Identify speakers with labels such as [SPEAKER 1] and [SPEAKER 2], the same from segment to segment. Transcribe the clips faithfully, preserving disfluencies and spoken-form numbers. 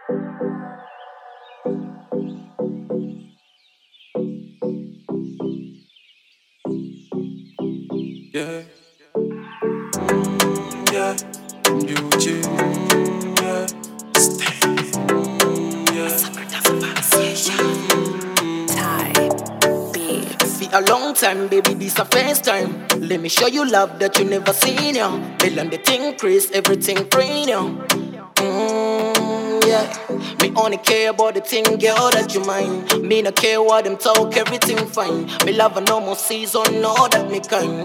[SPEAKER 1] Yeah, mm, yeah, Gucci, mm, yeah, stay, mm, yeah.
[SPEAKER 2] See a long time, baby, this a first time. Let me show you love that you never seen, yeah. Bill and the thing, Chris, everything green, yeah. Mm, yeah. Me only care about the thing, girl, that you mind. Me no care what them talk, everything fine. Me love a no more season, know that me kind.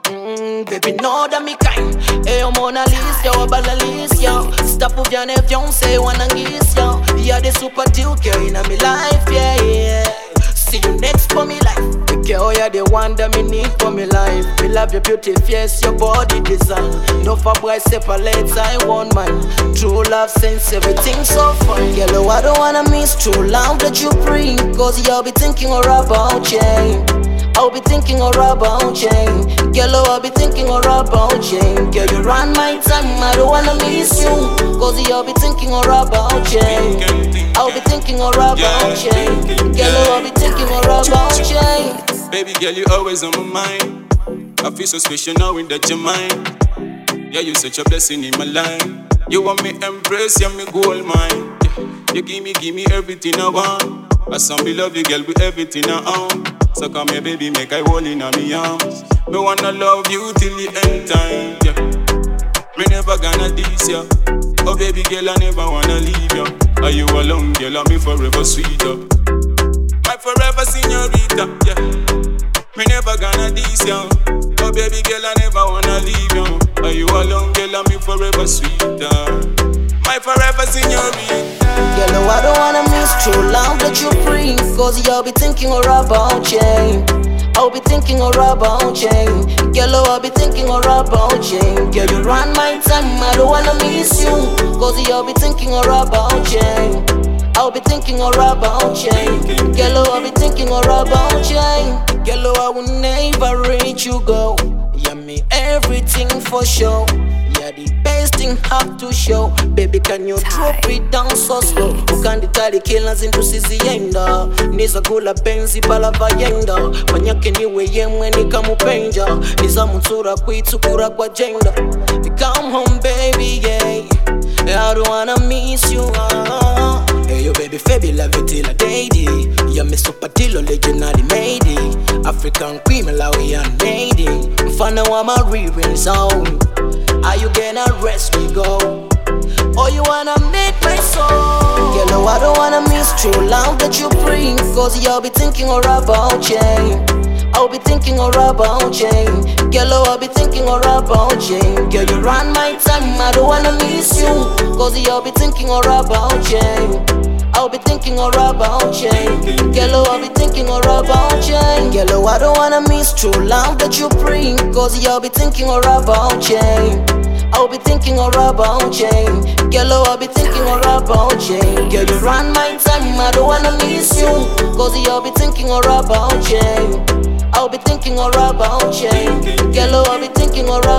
[SPEAKER 2] Mm, baby, know that me kind. Hey, I'm on a list, yo, I'm on a list, yo. Stop with your nephew, say one and kiss, yo. Yeah, the super duke, yeah, in my life, yeah, yeah. See you next for me life. The girl, you're the one that me need for me life. Me love your beauty, face, your body design. No for boy separate, I want mine. True love, sense, everything so fine. Girl, I don't wanna miss true love that you bring. Cause you'll be thinking all about change. I'll be thinking all about change. Girl, I'll be thinking all about change. Girl, you run my time, I don't wanna miss you. Cause you'll be thinking all about change. I'll be thinking all about change. Girl, I'll be thinking all about change.
[SPEAKER 1] Baby girl, you always on my mind. I feel so special knowing that you're mine. Yeah, you're such a blessing in my life. You want me embrace, yeah, me gold mine. Yeah. You give me, give me everything I want. I saw me love you, girl, with everything I own. So come here, baby, make I hold in on me arms. Me wanna love you till the end time, yeah. Me never gonna diss ya. Oh, baby girl, I never wanna leave ya. Are you alone, girl, I'm me forever sweeter. My forever señorita, yeah. Me never gonna diss ya. Oh, baby girl, I never wanna leave ya. Are you alone, girl, I'm me forever sweeter. My forever señorita.
[SPEAKER 2] Girl, I don't wanna miss true love that you bring. Cause you'll be thinking all about change. I'll be thinking all about change. Girl, I'll be thinking all about change. Girl, you run my time, I don't wanna miss you. Cause you'll be thinking all about change. I'll be thinking all about change. Girl, I'll be thinking all about change. Girl, I will never reach you go. Yeah, me everything for sure. Yeah, the best thing have to show. Baby, can you drop it down so slow? Ukanditali killers into sizienda. Niza gula benzi pala vayenda. Manyake niwe yemwe nikamupenja. Niza mutura kuitukura kwa jenda. Come home baby, yeah. I don't wanna miss you, uh. Hey yo baby, baby, love you till I day day. Yeah, me super deal, legendary made it. African queen, Malawi and made it. Mfana wa my rearing sound. Are you gonna rest me go? Or you wanna make my soul? Girl, I don't wanna miss true love that you bring. Cause you'll be thinking all about change. I'll be thinking all about change. Girl, I'll be thinking all about change. Girl, you run my time, I don't wanna miss you. Cause you'll be thinking all about change. I'll be thinking all about change. Girl, I'll be thinking all about change. Girl, I don't wanna miss true love that you bring. Cause you'll be thinking all about change. I'll be thinking all about change. Girl, I'll be thinking all about change. Girl, you run my time, I don't wanna miss you. Cause you'll be thinking all about change. I'll be thinking all about change. Girl, I'll be thinking all about